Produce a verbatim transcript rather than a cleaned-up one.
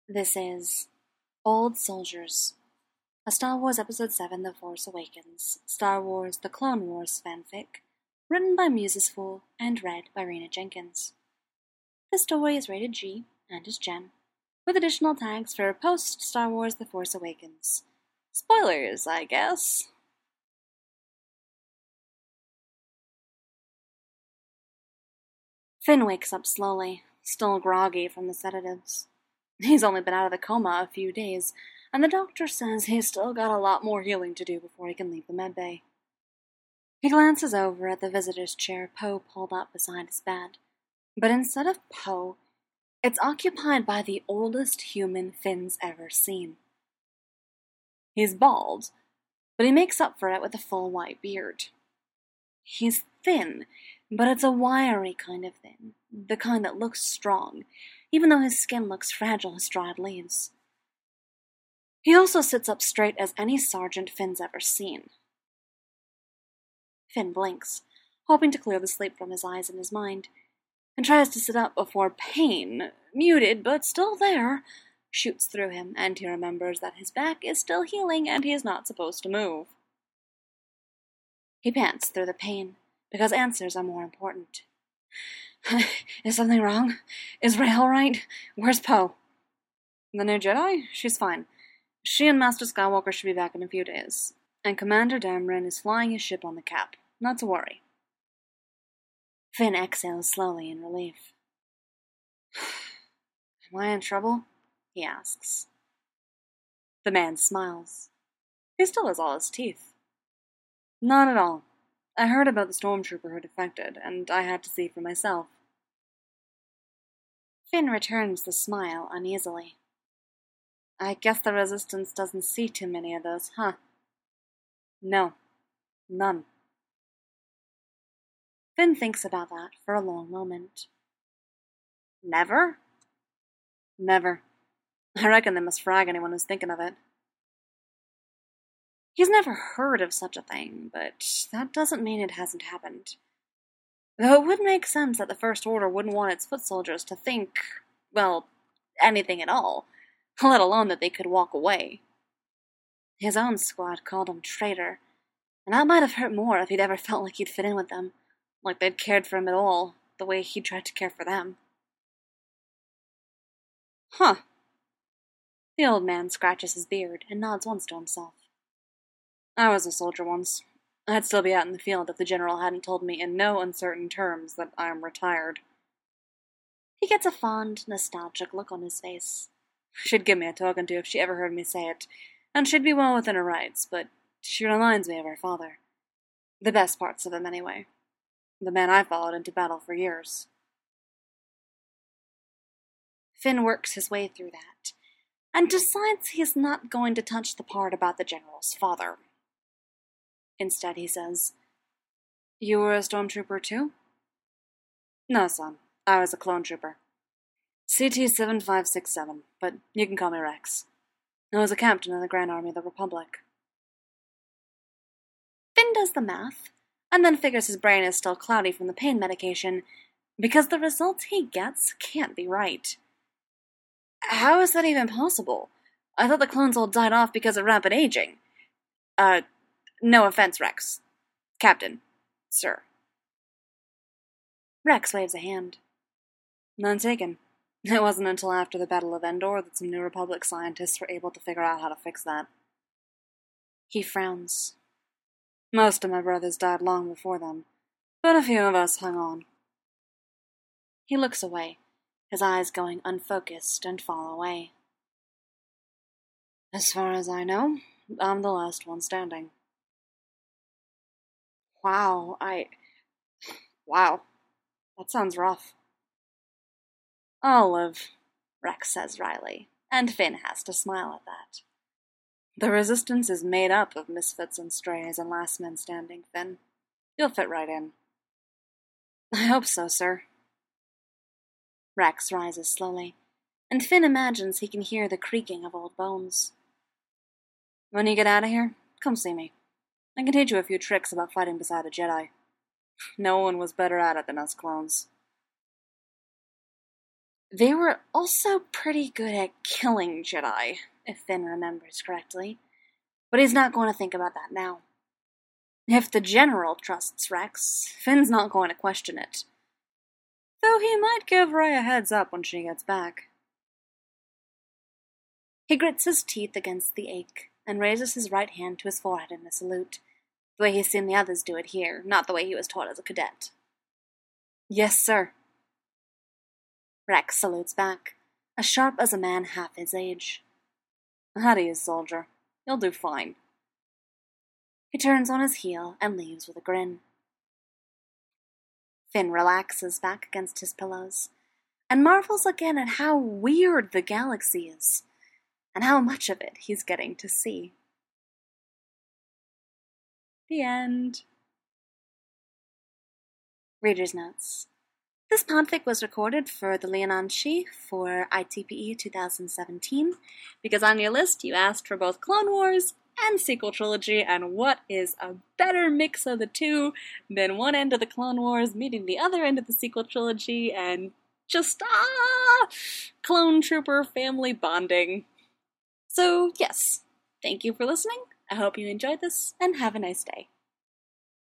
This is Old Soldiers, a Star Wars Episode seven The Force Awakens, Star Wars The Clone Wars fanfic, written by Musesfool and read by Rena Jenkins. This story is rated G and is Gen, with additional tags for post-Star Wars The Force Awakens. Spoilers, I guess. Finn wakes up slowly, still groggy from the sedatives. He's only been out of the coma a few days, and the doctor says he's still got a lot more healing to do before he can leave the medbay. He glances over at the visitor's chair Poe pulled up beside his bed, but instead of Poe, it's occupied by the oldest human Finn's ever seen. He's bald, but he makes up for it with a full white beard. He's thin, but it's a wiry kind of thin, the kind that looks strong, even though his skin looks fragile as dried leaves. He also sits up straight as any sergeant Finn's ever seen. Finn blinks, hoping to clear the sleep from his eyes and his mind, and tries to sit up before pain, muted but still there, shoots through him, and he remembers that his back is still healing and he is not supposed to move. He pants through the pain, because answers are more important. Is something wrong? Is Rey all right? Where's Poe? The new Jedi? She's fine. She and Master Skywalker should be back in a few days, and Commander Dameron is flying his ship on the Cap. Not to worry. Finn exhales slowly in relief. Am I in trouble? He asks. The man smiles. He still has all his teeth. Not at all. I heard about the stormtrooper who defected, and I had to see for myself. Finn returns the smile uneasily. I guess the Resistance doesn't see too many of those, huh? No. None. Finn thinks about that for a long moment. Never? Never. I reckon they must frag anyone who's thinking of it. He's never heard of such a thing, but that doesn't mean it hasn't happened. Though it would make sense that the First Order wouldn't want its foot soldiers to think, well, anything at all, let alone that they could walk away. His own squad called him traitor, and that might have hurt more if he'd ever felt like he'd fit in with them, like they'd cared for him at all, the way he'd tried to care for them. Huh. The old man scratches his beard and nods once to himself. I was a soldier once. I'd still be out in the field if the general hadn't told me in no uncertain terms that I'm retired. He gets a fond, nostalgic look on his face. She'd give me a token to if she ever heard me say it, and she'd be well within her rights, but she reminds me of her father. The best parts of him, anyway. The man I followed into battle for years. Finn works his way through that, and decides he's not going to touch the part about the general's father. Instead, he says, You were a stormtrooper too? No, son. I was a clone trooper. C T seven five six seven, but you can call me Rex. I was a captain in the Grand Army of the Republic. Finn does the math, and then figures his brain is still cloudy from the pain medication, because the results he gets can't be right. How is that even possible? I thought the clones all died off because of rapid aging. Uh... No offense, Rex. Captain. Sir. Rex waves a hand. None taken. It wasn't until after the Battle of Endor that some New Republic scientists were able to figure out how to fix that. He frowns. Most of my brothers died long before then, but a few of us hung on. He looks away, his eyes going unfocused and far away. As far as I know, I'm the last one standing. Wow, I... Wow, that sounds rough. I'll live, Rex says wryly, and Finn has to smile at that. The Resistance is made up of misfits and strays and last men standing, Finn. You'll fit right in. I hope so, sir. Rex rises slowly, and Finn imagines he can hear the creaking of old bones. When you get out of here, come see me. I can teach you a few tricks about fighting beside a Jedi. No one was better at it than us clones. They were also pretty good at killing Jedi, if Finn remembers correctly, but he's not going to think about that now. If the General trusts Rex, Finn's not going to question it. Though he might give Rey a heads up when she gets back. He grits his teeth against the ache and raises his right hand to his forehead in a salute, the way he's seen the others do it here, not the way he was taught as a cadet. Yes, sir. Rex salutes back, as sharp as a man half his age. Ahead of you, soldier. You'll do fine. He turns on his heel and leaves with a grin. Finn relaxes back against his pillows and marvels again at how weird the galaxy is and how much of it he's getting to see. The end. Reader's Notes. This podfic was recorded for the Leonon Shi for I T P E twenty seventeen, because on your list you asked for both Clone Wars and sequel trilogy, and what is a better mix of the two than one end of the Clone Wars meeting the other end of the sequel trilogy, and just, ah, clone trooper family bonding. So, yes, thank you for listening. I hope you enjoyed this, and have a nice day.